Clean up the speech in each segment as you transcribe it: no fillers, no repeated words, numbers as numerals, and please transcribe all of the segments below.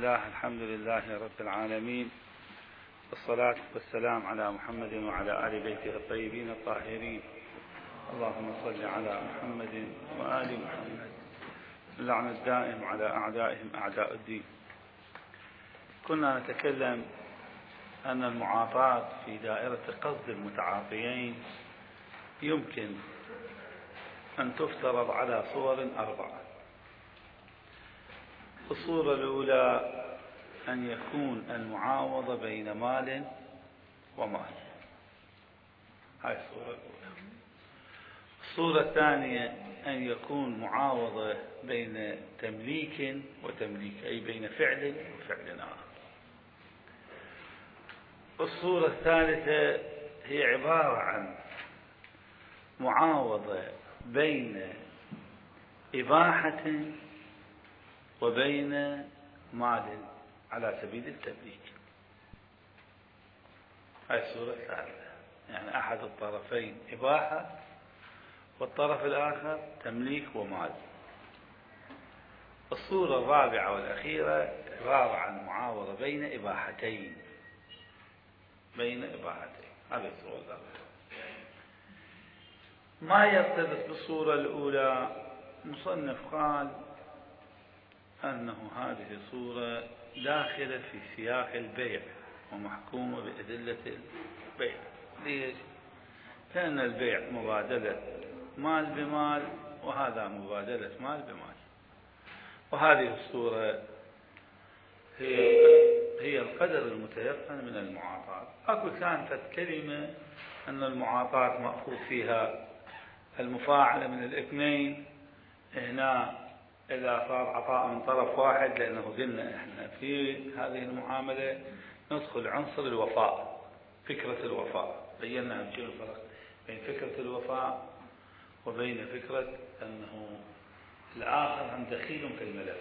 الله. الحمد لله رب العالمين، والصلاة والسلام على محمد وعلى آل بيته الطيبين الطاهرين. اللهم صل على محمد وآل محمد. اللعن الدائم على أعدائهم أعداء الدين. كنا نتكلم أن المعاطاة في دائرة قصد المتعاطيين يمكن أن تفترض على صور 4. الصورة الأولى أن يكون المعاوضة بين مال ومال، هاي الصورة الأولى. الصورة الثانية أن يكون معاوضة بين تمليك وتمليك، أي بين فعل وفعل آخر. الصورة الثالثة هي عبارة عن معاوضة بين إباحة وبين مال على سبيل التمليك. هاي الصورة الثالثة، يعني أحد الطرفين إباحة والطرف الآخر تمليك ومال. الصورة الرابعة والأخيرة عبارة عن معاوضة بين إباحتين. هذه الصورة الرابعة. ما يرتبط بالصورة الأولى، مصنف قال أنه هذه الصورة داخلة في سياق البيع ومحكومة بأدلة البيع. ليش؟ لأن البيع مبادلة مال بمال، وهذا مبادلة مال بمال. وهذه الصورة هي القدر المتيقن من المعاطاة. أكو كانت كلمة أن المعاطاة مأخوذ فيها المفاعلة من الاثنين. هنا إذا صار عطاء من طرف واحد، لأنه قلنا إحنا في هذه المعاملة ندخل عنصر الوفاء، فكرة الوفاء. بينا شنو الفرق بين فكرة الوفاء وبين فكرة أنه الآخر هم دخيل في الملف.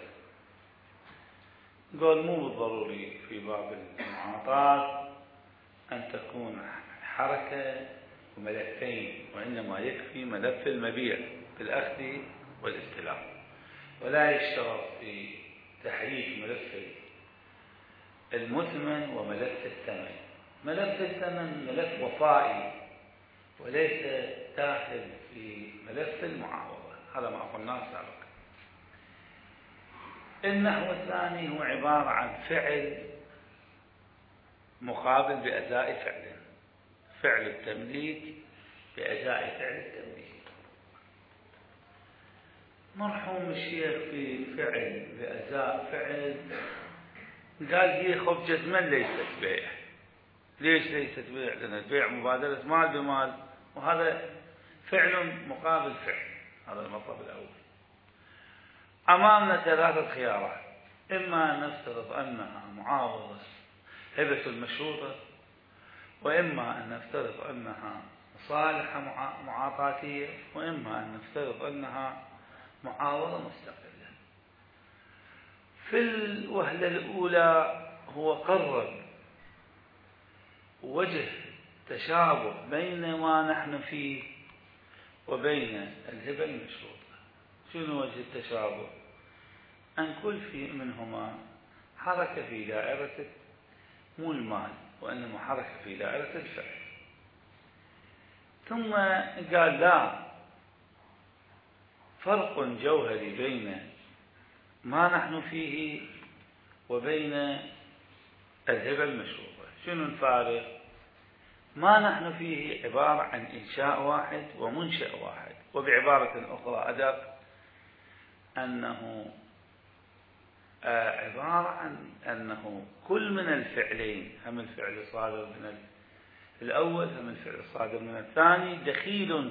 قال مو ضروري في باب المعاطاة أن تكون حركة وملفين، وإنما يكفي ملف المبيع بالأخذ والاستلام، ولا يشترط في تحريك ملف المثمن وملف الثمن. ملف الثمن ملف وفائي وليس داخل في ملف المعاوضة، هذا ما قلناه سابقا. النحو الثاني هو عبارة عن فعل مقابل بأداء فعل التمليك بأداء فعل التمليك. مرحوم الشيخ في فعل بأداء فعل قال هي خب جزما ليست بيع. ليش ليست بيع؟ لأن البيع مبادلة مال بمال، وهذا فعل مقابل فعل. هذا المطلب الأول. أمامنا 3 خيارات: إما أن نفترض أنها معاوضة هبة المشروطة، وإما أن نفترض أنها مصالحة معاطاتية، وإما أن نفترض أنها معاوضة مستقلة. في الوهلة الأولى هو قرر وجه تشابه بين ما نحن فيه وبين الهبة المشروطة. شنو وجه التشابه؟ أن كل في منهما حركة في دائرة مو المال، وإنما حركة في دائرة الفعل. ثم قال لا فرق جوهري بين ما نحن فيه وبين الهبة المشروطة. شنو الفارق؟ ما نحن فيه عبارة عن إنشاء واحد ومنشأ واحد، وبعبارة أخرى أدق أنه عبارة عن أنه كل من الفعلين، هم الفعل الصادر من الأول هم الفعل الصادر من الثاني، دخيل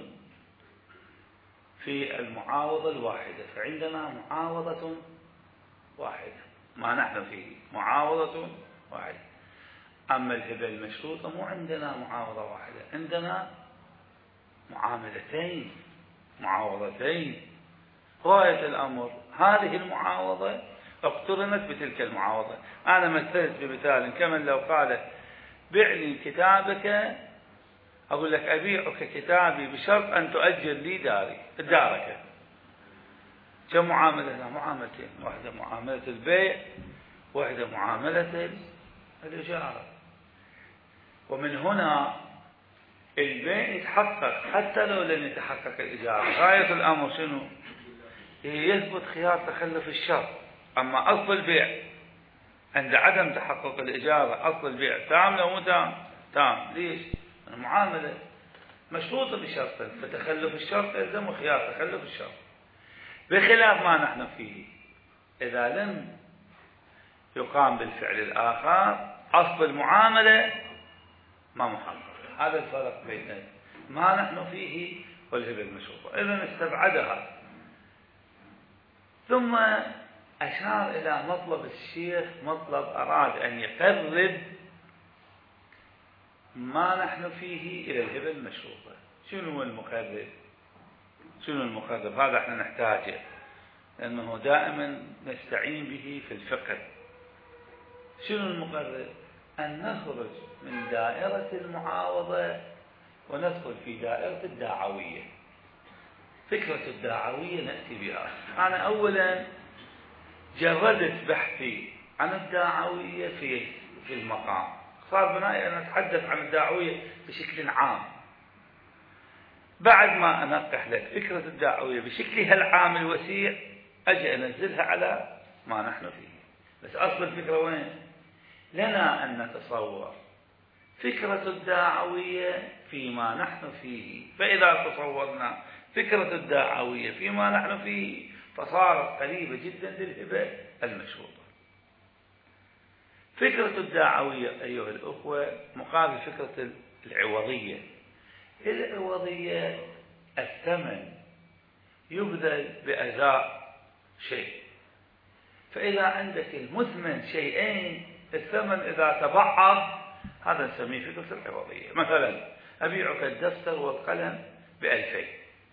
في المعاوضة الواحدة. فعندنا معاوضة واحدة، ما نحن فيه معاوضة واحدة. أما الهبة المشروطة مو عندنا معاوضة واحدة، عندنا معاملتين، معاوضتين. غاية الأمر هذه المعاوضة اقترنت بتلك المعاوضة. أنا مثلت بمثال كمن لو قال بع لي كتابك، أقول لك أبيعك كتابي بشرط أن تؤجر لي دارك. كم معاملة؟ معاملتين: واحدة معاملة البيع، وحدة معاملة الإجارة. ومن هنا البيع يتحقق حتى لو لم يتحقق الإجارة. غاية الأمر شنو؟ يثبت خيار تخلف الشرط. أما أصل البيع عند عدم تحقق الإجارة، أصل البيع تام لو مو تام؟ تام. ليش؟ المعاملة مشروطة بشرط، فتخلف الشرط يلزم خيار تخلف الشرط، بخلاف ما نحن فيه. إذا لم يقام بالفعل الآخر أصل المعاملة ما محقق. هذا الفرق بين ما نحن فيه والهبة المشروطة. إذن استبعدها. ثم أشار إلى مطلب الشيخ، مطلب أراد أن يقرب ما نحن فيه إلى الهبة المشروطة. شنو المقرب؟ شنو المقرب؟ هذا احنا نحتاجه، لأنه دائما نستعين به في الفقه. شنو المقرب؟ أن نخرج من دائرة المعاوضة وندخل في دائرة الدعوية. فكرة الدعوية نأتي بها. أنا أولا جردت بحثي عن الدعوية في المقام، صار بنائي أن أتحدث عن الدعوية بشكل عام. بعد ما أنقح لك فكرة الدعوية بشكلها العام الوسيع، أجي أنزلها على ما نحن فيه. بس أصل الفكرة وين؟ لنا أن نتصور فكرة الدعوية فيما نحن فيه. فإذا تصورنا فكرة الدعوية فيما نحن فيه فصارت قريبة جدا للهبة المشروطة. فكرة الدعوية أيها الأخوة مقابل فكرة العوضية. العوضية الثمن يبذل بأداء شيء، فإذا عندك المثمن شيئين الثمن إذا تبعض هذا نسميه فكرة العوضية. مثلا أبيعك الدفتر والقلم ب2000.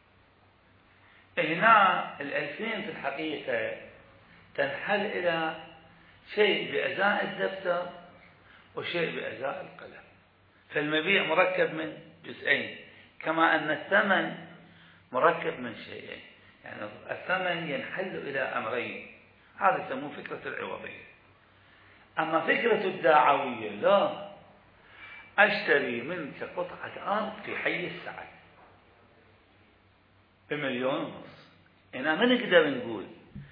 هنا 2000 في الحقيقة تنحل إلى شيء بأزاء الدفتر وشيء بأزاء القلم، فالمبيع مركب من جزئين، كما أن الثمن مركب من شيئين. يعني الثمن ينحل إلى أمرين. هذا يسموه فكرة العوضية. أما فكرة الدعوية لا، أشتري منك قطعة أرض في حي السعد ب1.5 مليون. هنا ما نقدر نقول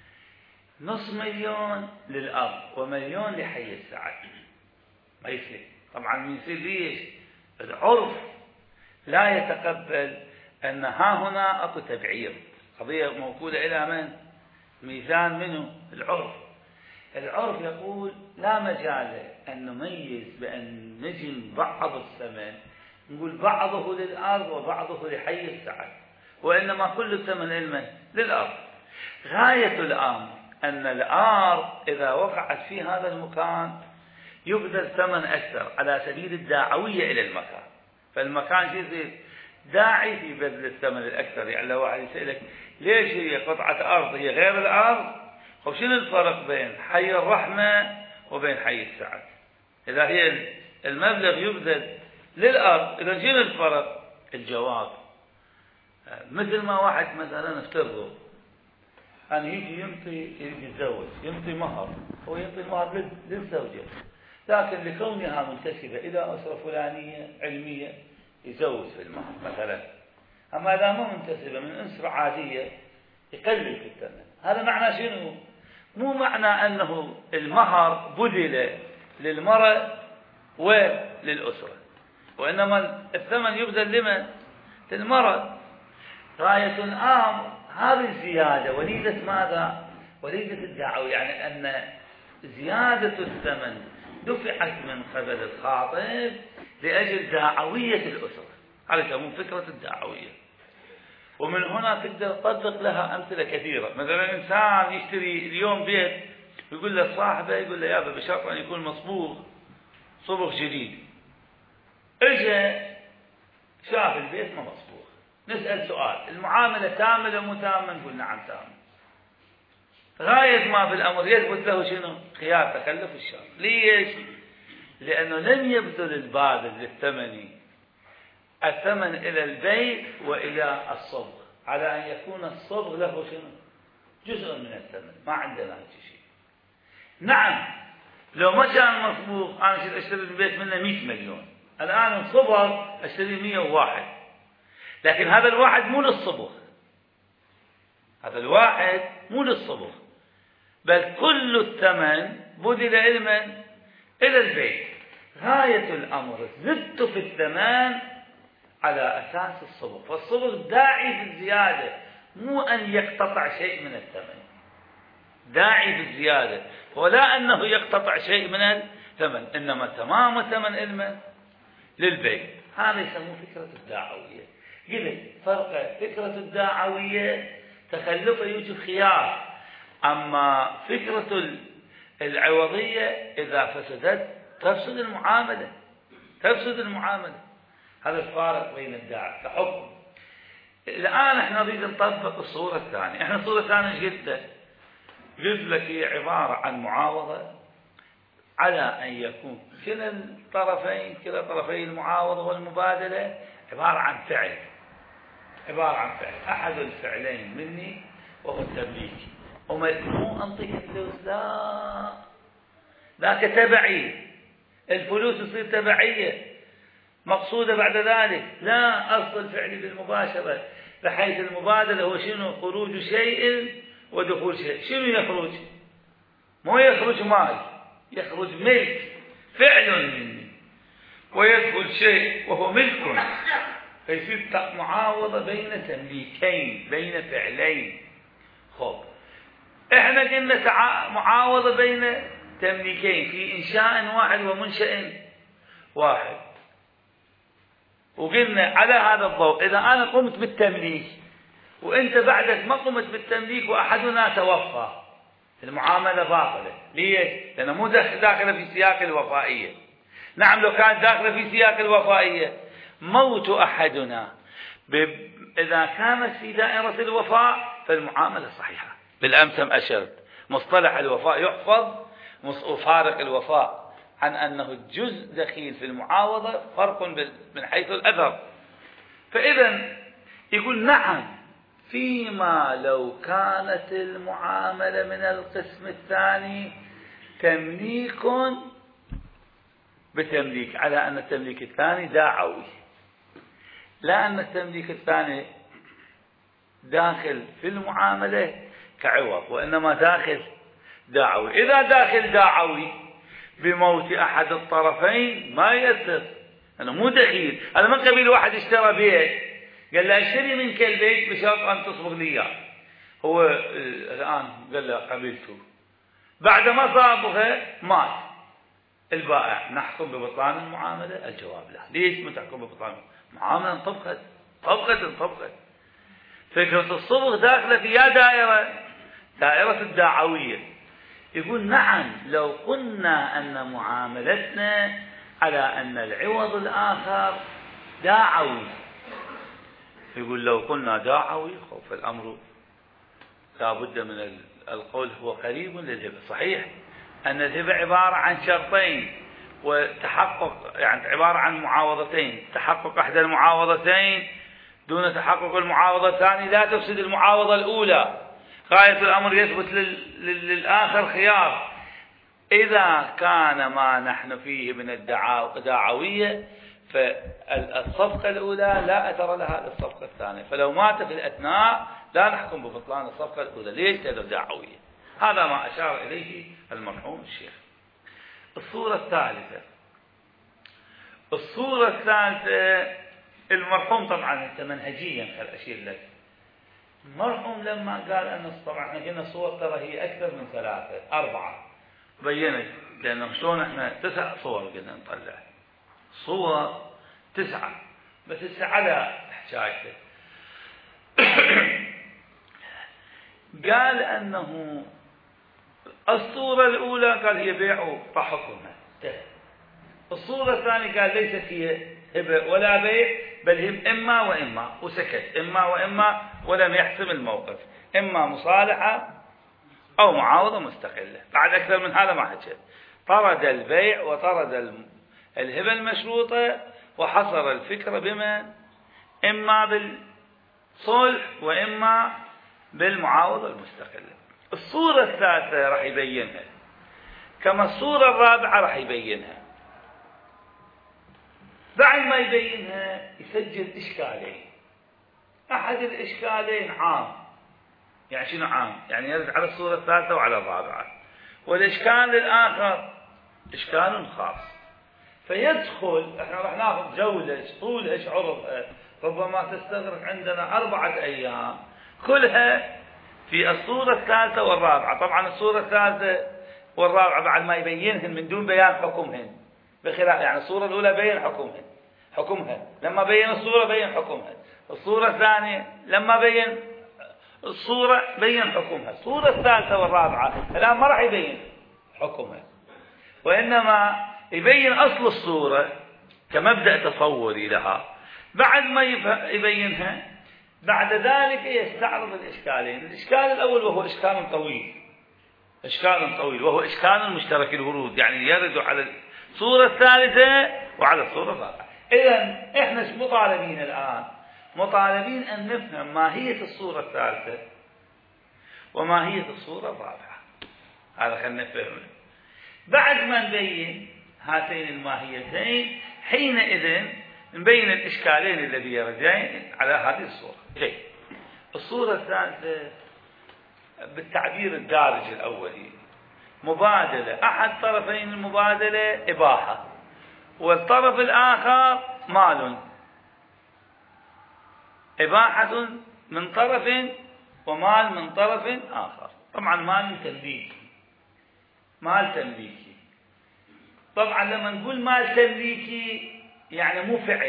$500,000 للأرض و1,000,000 لحي السعد، ما يصير. طبعا يصير ليش؟ العرف لا يتقبل أن ها هنا أكو تبعير. قضية موكولة إلى من؟ ميزان منه العرف. العرف يقول لا مجال أن نميز بأن نجي نبعض الثمن، نقول بعضه للأرض وبعضه لحي السعد، وإنما كل الثمن للأرض. غاية الأمر أن الأرض إذا وقعت في هذا المكان يبذل ثمن أكثر على سبيل الداعوية إلى المكان، فالمكان يصير داعي في بذل الثمن الأكثر. يعني لو واحد يسألك ليش هي قطعة أرض هي غير الأرض، وشنو الفرق بين حي الرحمة وبين حي السعد؟ إذا هي المبلغ يبذل للأرض، إذا شنو الفرق؟ الجواب مثل ما واحد مثلا افترضوا أن يجي يتزوج ينطي مهر، هو ينطي المهر للزوجة، لكن لكونها منتسبة إلى أسرة فلانية علمية يزوج في المهر مثلا. أما إذا ما منتسبة من أسرة عادية يقلل في الثمن. هذا معنى شنو؟ مو معنى أنه المهر بذل للمرأة وللأسرة، وإنما الثمن يبذل لمن؟ للمرأة. غاية الأمر هذه الزيادة وليدة ماذا؟ وليدة الدعوة، يعني أن زيادة الثمن دفعت من قبل الخاطب لأجل دعوية الأسرة. هذا يسمون فكرة الدعوية. ومن هنا تقدر تطبق لها أمثلة كثيرة. مثلا إنسان يشتري اليوم بيت يقول له صاحبه، يقول له يابا بشرط أن يكون مصبوغ صبغ جديد. إجا شاف البيت ما مصبوغ، نسأل سؤال المعاملة تامة ولا مو تامة؟ نقول نعم تامة. غاية ما في الأمر يثبت له شنو؟ خيار تخلف الشرط. ليش؟ لأنه لم يبذل الباذل الثمن إلى البيع وإلى الصبغ، على أن يكون الصبغ له شنو؟ جزء من الثمن. ما عندنا هذا الشيء. نعم لو ما كان مصبوغ أنا كنت أشتري البيت منه 100 مليون، الآن انصبغ أشتري 101. لكن هذا الواحد مو للصبغ، هذا الواحد مو للصبغ، بل كل الثمن بذل علما إلى البيت. غاية الأمر زدت في الثمن على أساس الصبغ، فالصبغ داعي بالزيادة، مو أن يقتطع شيء من الثمن، داعي بالزيادة، ولا أنه يقتطع شيء من الثمن، إنما تمام الثمن علما للبيت. هذا يسموه فكرة الداعوية. قلت فرق فكرة الداعوية تخلفه يوجب خيار، أما فكرة العوضية إذا فسدت تفسد المعاملة، تفسد المعاملة. هذا الفارق بين الداعي كحكم. الآن احنا نريد نطبق الصورة الثانية. احنا الصورة الثانية قلت لك هي عبارة عن معاوضة على أن يكون كلا الطرفين، كلا طرفي المعاوضة والمبادلة عبارة عن فعل، عبارة عن فعل، أحد الفعلين مني وهو التمليك. ومو أنطيك الفلوس، لا كتبعي، الفلوس تصير تبعية مقصودة بعد ذلك، لا أصل الفعل بالمباشرة، بحيث المبادلة هو شنو؟ خروج شيء ودخول شيء. شنو يخرج؟ مو يخرج مال، يخرج ملك، فعل مني، ويدخل شيء وهو ملك، فيصير معاوضة بين تمليكين، بين فعلين. خب احنا قلنا معاوضة بين تمليكين في إنشاء واحد ومنشأ واحد، وقلنا على هذا الضوء إذا أنا قمت بالتمليك وأنت بعدك ما قمت بالتمليك وأحدنا توفى، المعاملة باطلة. ليش؟ لأنه مو داخلة في سياق الوفائية. نعم لو كانت داخلة في سياق الوفائية موت أحدنا إذا كانت في دائرة الوفاء فالمعاملة صحيحة. بالأمس أشرت مصطلح الوفاء يحفظ، وفارق الوفاء عن أنه الجزء دخيل في المعاوضة فرق من حيث الأثر. فإذا يقول نعم فيما لو كانت المعاملة من القسم الثاني تمليك بتمليك، على أن التمليك الثاني داعوي، لا أن التمليك الثاني داخل في المعاملة كعوض، وإنما داخل داعوي. إذا داخل داعوي بموت أحد الطرفين ما يصير، أنا مو دخيل. أنا من قبيل واحد اشترى بيت قال له اشتري منك البيت بشرط أن تصبغ لي إياه، هو الآن قال له قبلته، بعد ما صابغه مات البائع، نحكم ببطلان المعاملة؟ الجواب لا. ليش ما تحكم ببطلان المعاملة؟ انطبقت. فكرة الصبغ داخلة في دائرة الداعوية. يقول نعم لو قلنا أن معاملتنا على أن العوض الآخر داعوي، يقول لو قلنا داعوي فالأمر لا بد من القول هو قريب للهبة. صحيح أن الهبة عبارة عن شرطين وتحقق، يعني عبارة عن معاوضتين، تحقق أحد المعاوضتين دون تحقق المعاوضة الثانية لا تفسد المعاوضة الأولى. غاية الأمر يثبت للآخر خيار. إذا كان ما نحن فيه من الدعاوية فالصفقة الأولى لا أثر لها للصفقة الثانية، فلو مات في الأثناء لا نحكم ببطلان الصفقة الأولى. ليش؟ لأنه دعوية. هذا ما أشار إليه المرحوم الشيخ. الصورة الثالثة المرحوم طبعا انت منهجيا خل أشير لك، المرحوم لما قال أن طبعا احنا قلنا الصور ترى هي أكثر من 3 4 بينت، لأنه شلون احنا 9 صور قلنا نطلع صور 9 بس هسه على حكايته. قال أنه الصورة الأولى قال هي بيع وحكمها، الصورة الثانية قال ليست هي هبة ولا بيع بل هي إما وإما، وسكت إما وإما ولم يحسم الموقف، إما مصالحة أو معاوضة مستقلة. بعد أكثر من هذا ما حكى، طرد البيع وطرد الهبة المشروطة وحصر الفكرة بما إما بالصلح وإما بالمعاوضة المستقلة. الصورة الثالثة راح يبينها، كما الصورة الرابعة راح يبينها. بعد ما يبينها يسجل إشكالين. أحد الإشكالين عام، يعني شنو عام؟ يعني يرد على الصورة الثالثة وعلى الرابعة. والإشكال الآخر إشكال خاص، فيدخل. احنا راح ناخذ جولة طولها عرضها ربما تستغرق عندنا 4 أيام كلها في الصورة الثالثة والرابعة. طبعا الصورة الثالثة والرابعة بعد ما يبينهن من دون بيان حكمهن، بخلاف يعني الصورة الأولى بين حكمها لما بين الصورة بين حكمها. الصورة الثانية لما بين الصورة بين حكمها. الصورة الثالثة والرابعة الآن ما راح يبين حكمها، وإنما يبين أصل الصورة كمبدأ تصوري لها. بعد ما يبينها بعد ذلك يستعرض الإشكالين. الإشكال الأول وهو إشكال طويل وهو إشكال مشترك الورود، يعني يرد على الصورة الثالثة وعلى الصورة الرابعة. إذن إحنا مطالبين الآن؟ مطالبين أن نفهم ماهية الصورة الثالثة وماهية الصورة الرابعة. هذا خلنا نفهمه. بعد ما نبين هاتين الماهيتين حينئذ نبين الإشكالين الذي يردان على هذه الصورة. الصورة الثالثة بالتعبير الدارج الأولي مبادلة، أحد طرفين المبادلة إباحة والطرف الآخر مال. إباحة من طرف ومال من طرف آخر. طبعا مال تمليكي. طبعا لما نقول مال تمليكي يعني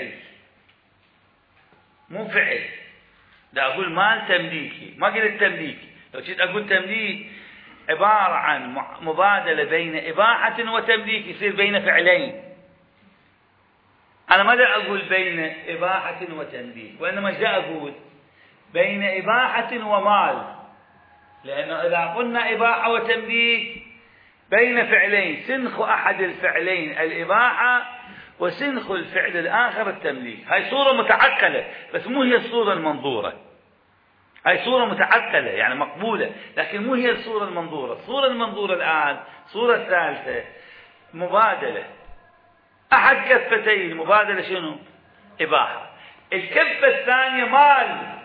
مو فعل. دا أقول مال تمليكي، ما قلت تمليك. لو كنت أقول تمليك عبارة عن مبادلة بين إباحة وتمليك يصير بين فعلين. أنا ما دا أقول بين إباحة وتمليك، وإنما دا أقول بين إباحة ومال، لأنه إذا قلنا إباحة وتمليك بين فعلين، سنخ أحد الفعلين الإباحة وسنخ الفعل الآخر التمليك. هاي صورة متعقلة بس مو هي الصورة المنظورة. هاي صورة متعقلة يعني مقبولة، لكن مو هي الصورة المنظورة. الصورة المنظورة الآن صورة ثالثة مبادلة، أحد كفتي المبادلة شنو؟ إباحة. الكفة الثانية مال،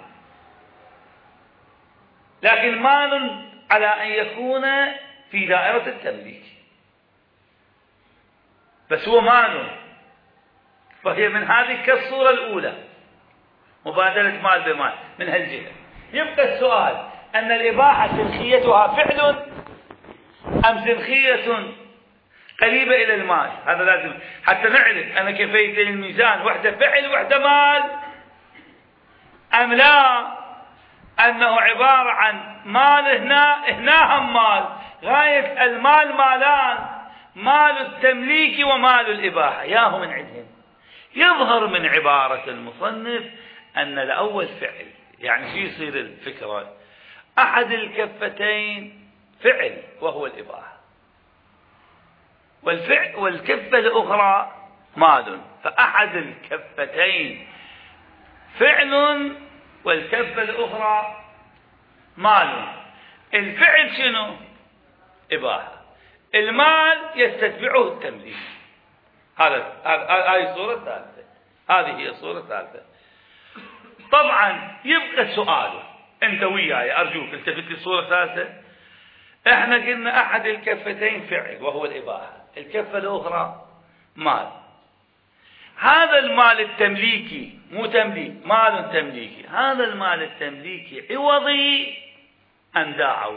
لكن مال على أن يكون في دائرة التمليك، بس هو مال، فهي من هذه كالصورة الأولى مبادلة مال بمال من هالجهة. يبقى السؤال أن الإباحة سنخيتها فعل أم سنخية قريبة إلى المال؟ هذا لازم حتى نعرف أنا كفيت الميزان وحدة فعل وحدة مال أم لا، أنه عبارة عن مال هنا هم مال. غاية المال مالان، مال التمليك ومال الإباحة، ياهو من عندهم. يظهر من عبارة المصنف أن الأول فعل، يعني شو يصير الفكرة؟ أحد الكفتين فعل وهو الإباحة، والكفة الأخرى مال، فأحد الكفتين فعل والكفة الأخرى مال. الفعل شنو؟ إباحة. المال يستتبعه التمليك. هذه الصورة الثالثة. هذه هي الصورة الثالثة. طبعا يبقى السؤال، أنت وياي أرجوك التفت للصورة الثالثة. احنا قلنا أحد الكفتين فعل وهو الإباحة، الكفة الأخرى مال. هذا المال التمليكي مو تمليك، مال تمليكي. هذا المال التمليكي عوضي أم داعوي؟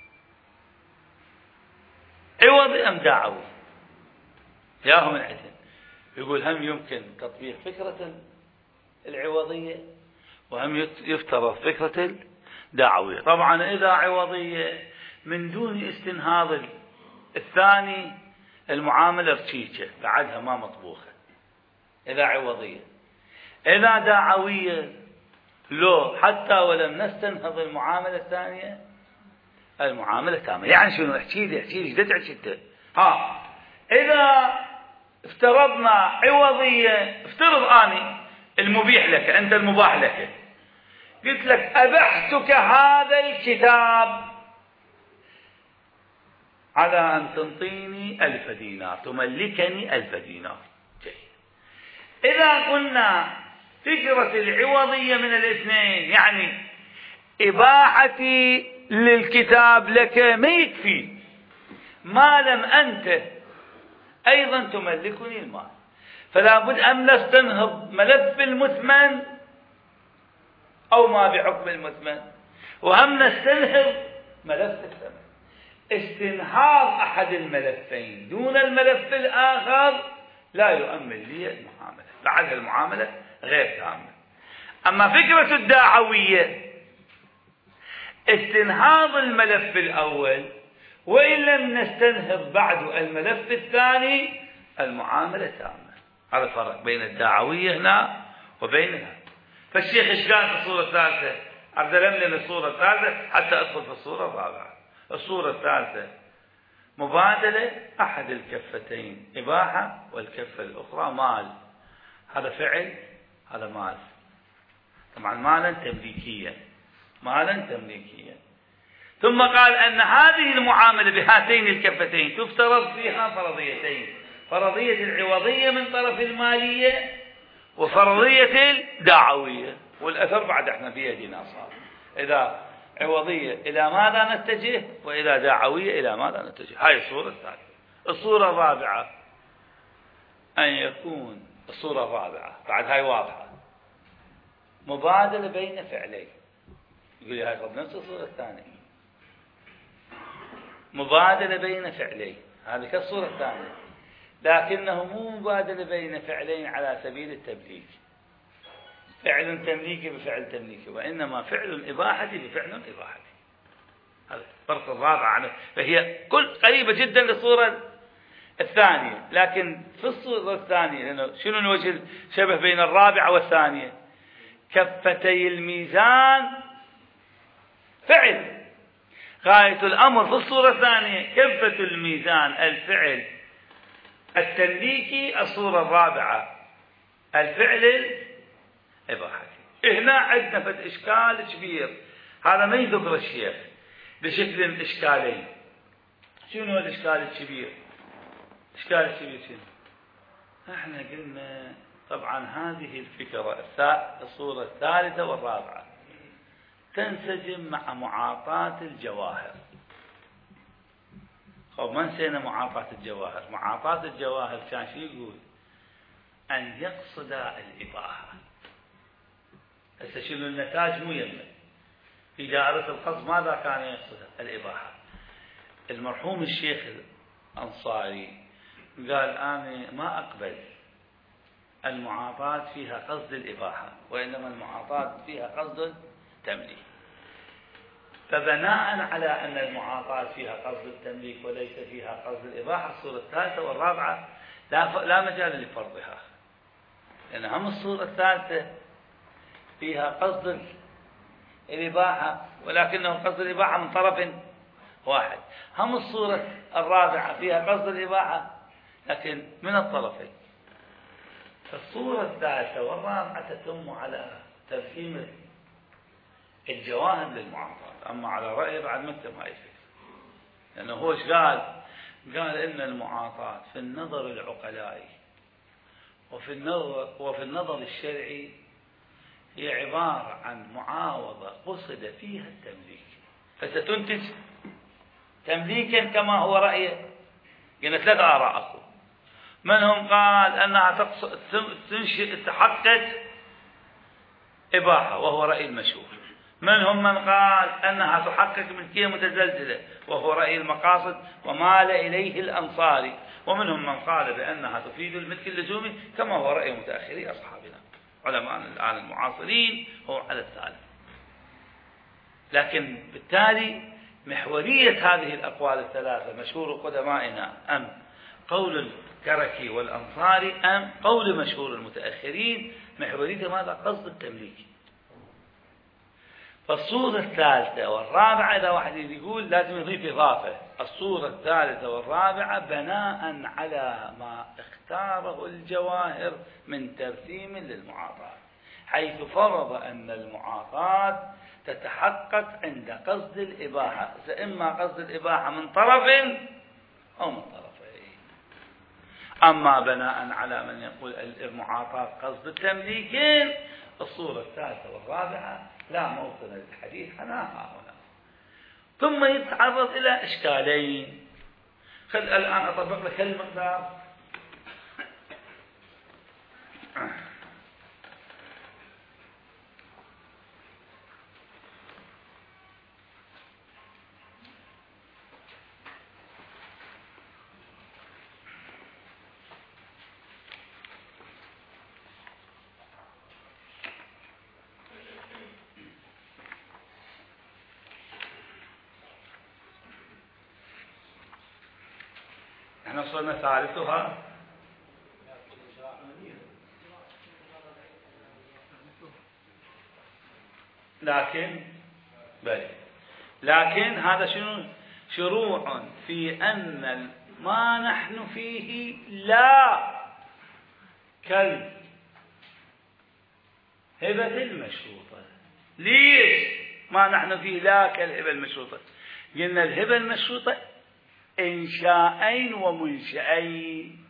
عوضي أم داعوي؟ ياهم من عندهم. يقول هم يمكن تطبيق فكرة العوضية وهم يفترض فكرة الداعوية. طبعا إذا عوضية من دون استنهاض الثاني المعاملة رشيكة بعدها ما مطبوخة. إذا عوضية. إذا داعوية لو حتى ولم نستنهض المعاملة الثانية المعاملة تامة. يعني شنو؟ احكي لي ايش تحكي؟ إذا افترضنا عوضية، افترض أني المبيح لك، أنت المباح لك، قلت لك أبحتك هذا الكتاب على أن تنطيني 1000 دينار، تملكني 1000 دينار. جيد. إذا قلنا فكرة العوضية من الاثنين، يعني إباحتي للكتاب لك ما يكفي ما لم أنت أيضا تملكني المال، فلا بد أن نستنهض ملف المثمن أو ما بحكم المثمن، وهم نستنهض ملف الثمن. استنهاض أحد الملفين دون الملف الآخر لا يؤمن لي المعاملة، بعد المعاملة غير تامة. أما فكرة الدعوية استنهاض الملف الأول، وإن لم نستنهض بعد الملف الثاني المعاملة تامة. هذا الفرق بين الدعوية هنا وبينها. فالشيخ إيش قال في الصورة الثالثة؟ أبدأ لنا الصورة الثالثة حتى أدخل في الصورة الرابعة. الصورة الثالثة مبادلة أحد الكفتين إباحة والكفة الأخرى مال. هذا فعل، هذا مال. طبعا مالا تمليكيا، مالا تمليكيا. ثم قال أن هذه المعاملة بهاتين الكفتين تفترض فيها فرضيتين: فرضية العوضية من طرف المالية، وفرضية الدعوية. والأثر بعد احنا بيدنا صار. إذا عوضية إلى ماذا نتجه، وإذا دعوية إلى ماذا نتجه. هاي الصورة الثالثة. الصورة الرابعة أن يكون الصورة الرابعة بعد هاي واضحة، مبادلة بين فعلين. يقول لي هاي طب نفس الصورة الثانية، مبادلة بين فعلين، هذه كالصورة الثانية، لكنه مو مبادلة بين فعلين على سبيل التمليك، فعل تمليكي بفعل تمليكي، وإنما فعل إباحتي بفعل إباحتي. هذا الفرق الرابع عنه. فهي كل قريبة جدا للصورة الثانية، لكن في الصورة الثانية لأنه شنو الوجه الشبه بين الرابعة والثانية؟ كفتي الميزان فعل، غاية الأمر في الصورة الثانية كفة الميزان الفعل التمليكي، الصورة الرابعة الفعل الإباحي. هنا عندنا فد إشكال كبير، هذا ما يذكر الشيخ بشكل إشكالين. شنو الإشكال الكبير؟ إشكال الكبير شنو؟ احنا قلنا طبعا هذه الفكرة الصورة الثالثة والرابعة تنسجم مع معاطاة الجواهر. خب ما نسينا معاطاة الجواهر. معاطاة الجواهر كان شو يقول؟ أن يقصد الإباحة. هسه شنو النتاج؟ مو يمه في دائرة القصد ماذا كان يقصد؟ الإباحة. المرحوم الشيخ الأنصاري قال أنا ما أقبل المعاطاة فيها قصد الإباحة، وإنما المعاطاة فيها قصد التمليك. فبناء على أن المعاطاة فيها قصد التمليك وليس فيها قصد الإباحة، الصورة الثالثة والرابعة لا مجال لفرضها، لأن هم الصورة الثالثة فيها قصد الإباحة ولكنه قصد الإباحة من طرف واحد، هم الصورة الرابعة فيها قصد الإباحة لكن من الطرفين. فالصورة الثالثة والرابعة تتم على ترسيم الجواهر للمعاطاة. أما على رأيه بعد ما تم هاي الفكرة، لأنه هو ايش قال؟ قال إن المعاطاة في النظر العقلائي وفي النظر الشرعي هي عبارة عن معاوضة قصد فيها التمليك، فستنتج تمليكا كما هو رأيه. قلنا ثلاث آراء أخو، منهم قال أنها تحقق إباحة وهو رأي المشهور، منهم من قال أنها تحقق ملكية متزلزلة وهو رأي المقاصد ومال إليه الأنصاري، ومنهم من قال بأنها تفيد الملك اللزومي كما هو رأي متأخري أصحابنا علماء الآن المعاصرين هو على الثالث. لكن بالتالي محورية هذه الأقوال الثلاثة مشهور قدمائنا أم قول الكركي والأنصاري أم قول مشهور المتأخرين، محورية ماذا؟ قصد التمليك. فالصورة الثالثة والرابعة إذا واحد يقول لازم يضيف إضافة، الصورة الثالثة والرابعة بناء على ما اختاره الجواهر من ترسيم للمعاطاة، حيث فرض أن المعاطاة تتحقق عند قصد الإباحة، إما قصد الإباحة من طرف أو من طرفين. أما بناء على من يقول المعاطاة قصد التمليكين، الصورة الثالثة والرابعة لا موطن للحديث عنها هنا. ثم يتعرض إلى إشكالين. خل الآن أطبق لك المقدار. احنا وصلنا ثالثها. لكن هذا شنو؟ شروع في أن ما نحن فيه لا كالهبة المشروطة. ليش ما نحن فيه لا كالهبة المشروطة؟ قلنا الهبة المشروطة إنشاءين ومنشأين،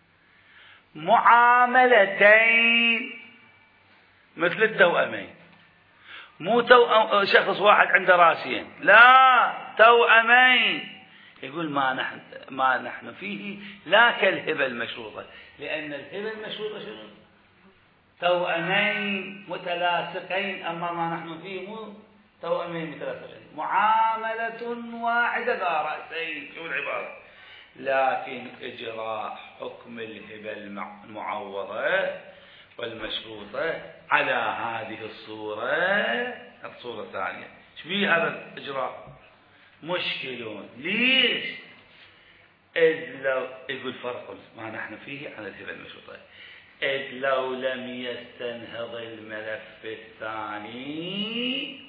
معاملتين مثل التوأمين، مو شخص واحد عنده راسين، لا توأمين. يقول ما نحن فيه لا كالهبة المشروطة، لأن الهبة المشروطة شنو؟ توأمين متلاصقين، أما ما نحن فيه مو توأمين متلاصقين، معاملة واحدة ذا رأسين. شو العبارة؟ لكن إجراء حكم الهبة المعوضة والمشروطة على هذه الصورة الثانية، ايش بيه هذا الإجراء؟ مشكلون. ليش؟ إذ لو يقول فرق ما نحن فيه عن الهبة المشروطة، إذ لو لم يستنهض الملف الثاني،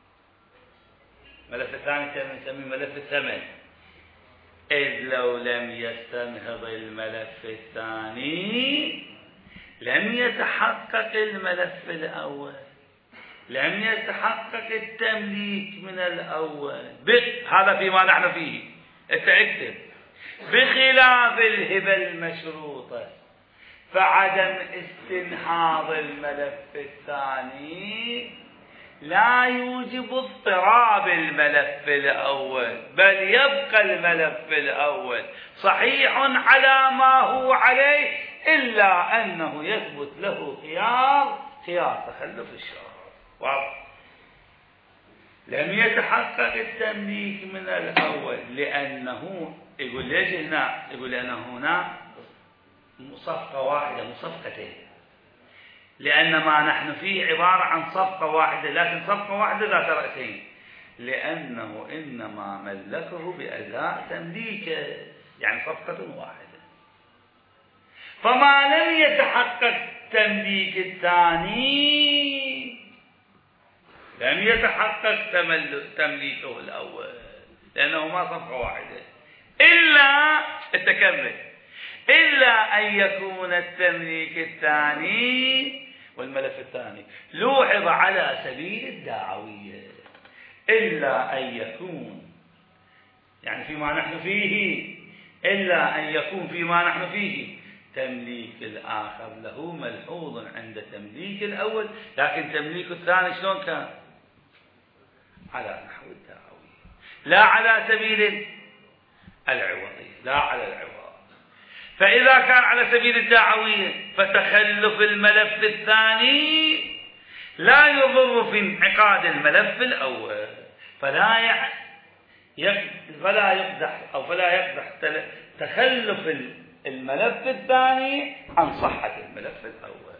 الملف الثاني نسميه ملف الثمن، إذ لو لم يستنهض الملف الثاني لم يتحقق الملف الأول، لم يتحقق التمليك من الأول. هذا فيما نحن فيه. اكتب بخلاف الهبة المشروطة، فعدم استنهاض الملف الثاني لا يوجب اضطراب الملف الأول، بل يبقى الملف الأول صحيح على ما هو عليه، إلا أنه يثبت له خيار تخلف الشرط. واضح؟ لم يتحقق التمليك من الأول، لأنه يقول ليش هنا؟ يقول لأنه هنا صفقة واحدة مو صفقتين، لأن ما نحن فيه عبارة عن صفقة واحدة، لكن صفقة واحدة ذات رأسين، لأنه إنما ملكه بأداء تمليكه، يعني صفقة واحدة. فما لم يتحقق تمليك الثاني لم يتحقق تمليكه الأول، لأنه ما صفقة واحدة، إلا التكمل، إلا أن يكون التمليك الثاني والملف الثاني لوحظ على سبيل الدعوية، إلا أن يكون يعني فيما نحن فيه، إلا أن يكون فيما نحن فيه تمليك الآخر له ملحوظ عند تمليك الأول، لكن تمليك الثاني شلون كان؟ على نحو الدعوية، لا على سبيل العوضية، لا على العوض. فإذا كان على سبيل الدعوية فتخلف الملف الثاني لا يضر في انعقاد الملف الأول، فلا يقدح تخلف الملف الثاني عن صحة الملف الأول.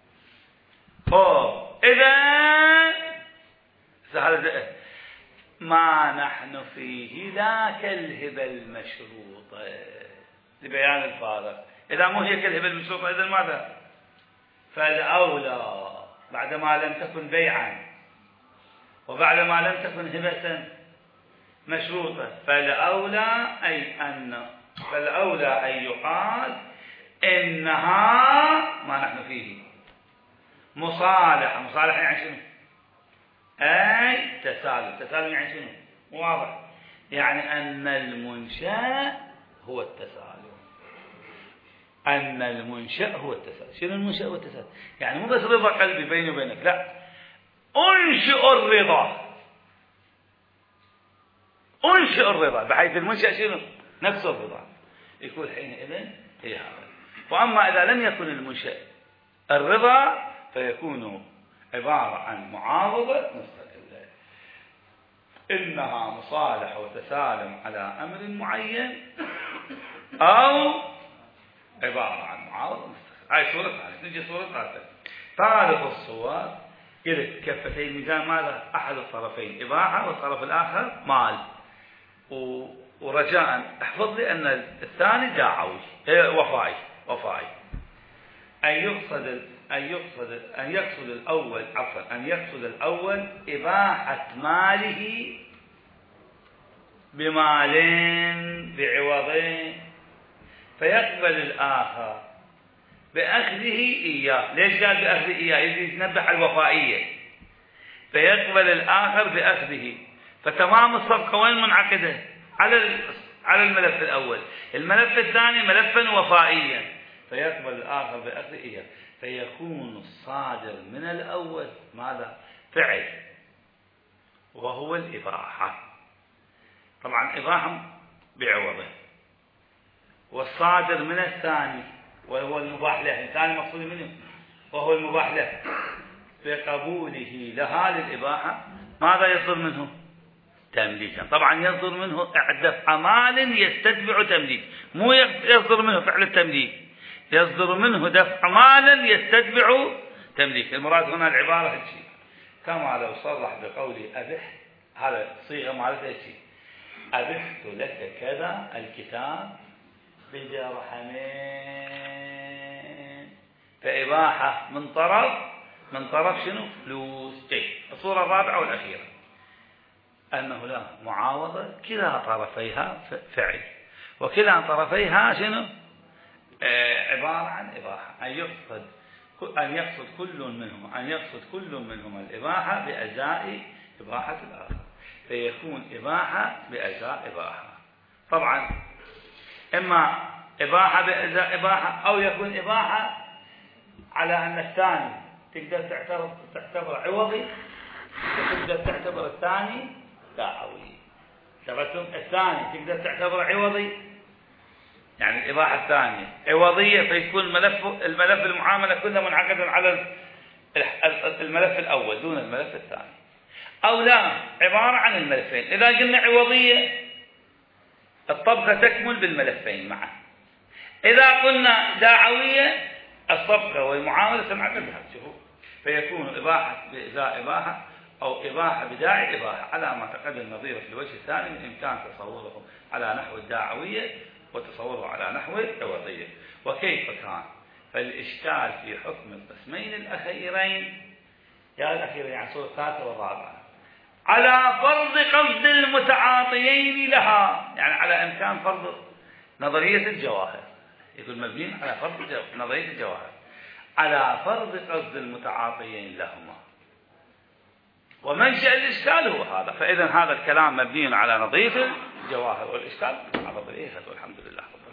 إذا ما نحن فيه لا كالهبة المشروطة لبيان الفارق. إذا مو هي كالهبة المشروطة إذن ماذا؟ فالأولى بعدما لم تكن بيعا وبعدما لم تكن هبة مشروطة، فالأولى أن يقال إنها ما نحن فيه مصالحة يعني شنو؟ أي تسالم يعني شنو؟ واضح، يعني أن المنشأ هو التسالم، أن المنشأ هو التسالم. شنو المنشأ هو التسالم؟ يعني مو بس رضا قلبي بيني وبينك، لا، أنشئ الرضا، أنشئ الرضا، بحيث المنشأ شنو؟ نفس الرضا، يكون حينئذ هي هذا. وأما إذا لم يكن المنشأ الرضا فيكون عبارة عن معارضة مستقلة، إنها مصالحة وتسالم على أمر معين، أو عبارة عن معارضة مستقلة. هاي صورة ثالثة. نجي صورة ثالثة. ثالث الصور قلت كفتي الميزان ماذا؟ أحد الطرفين إباحة والطرف الآخر مال. ورجاء احفظ لي أن الثاني داعوي وفائي. أن يقصد الأول إباحة ماله بمال بعوضين، فيقبل الآخر بأخذه إياه. ليش قال بأخذه إياه؟ يتنبه على الوفائية. فيقبل الآخر بأخذه، فتمام الصفقة وين منعقدة؟ على الملف الأول. الملف الثاني ملفا وفائيا، فيقبل الآخر بأخذه إياه، فيكون الصادر من الأول ماذا؟ فعل، وهو الإباحة. طبعا إباحة بعوضه. والصادر من الثاني وهو المباح له، الثاني مقصود منه وهو المباح له، بقبوله لها للإباحة ماذا يصدر منه؟ تمليكا. طبعا يصدر منه دفع مال يستتبع تمليك، مو يصدر منه فعل التمليك، يصدر منه دفع مال يستتبع تمليك. المراد هنا العبارة هالشيء، كما لو صرح بقولي أبح، هذا صيغة مالتها هالشيء، أبحت لك كذا الكتاب بدرهمين، فإباحة من طرف شنو؟ فلوس. الصورة الرابعة والأخيرة أنه لا معاوضة، كلا طرفيها فعل، وكلا طرفيها شنو؟ عبارة عن إباحة. أن يقصد كل منهما الإباحة بأجزاء إباحة الآخر، فيكون إباحة بأجزاء إباحة. طبعا إما إباحة بأجزاء إباحة، أو يكون إباحة على أن الثاني تقدر تعتبر عوضي، وتقدر تعتبر الثاني داعوي. ترتم الثاني تقدر تعتبر عوضي، يعني الإباحة الثانية عوضية، فيكون الملف المعاملة كله منعقد على الملف الأول دون الملف الثاني. أو لا، عبارة عن الملفين. إذا قلنا عوضية الطبقة تكمل بالملفين معا. إذا قلنا داعوية الطبقة والمعاملة تنعقد بها. شوفوا، فيكون إباحة بإزاء إباحة، أو إباحة بداعي إباحة، على ما تقدم نظيره في الوجه الثاني من إمكان تصوره على نحو الداعوية وتصوره على نحو العوضية. وكيف كان؟ فالإشكال في حكم القسمين الأخيرين، يعني صورة الثالثة والرابعة، على فرض قصد المتعاطيين لها، يعني على إمكان فرض نظرية الجواهر، يقول مبني على فرض نظرية الجواهر، على فرض قصد المتعاطيين لهما. ومنشأ الإشكال هو هذا. فإذا هذا الكلام مبني على نظرية الجواهر، والإشكال على نظرية. والحمد لله.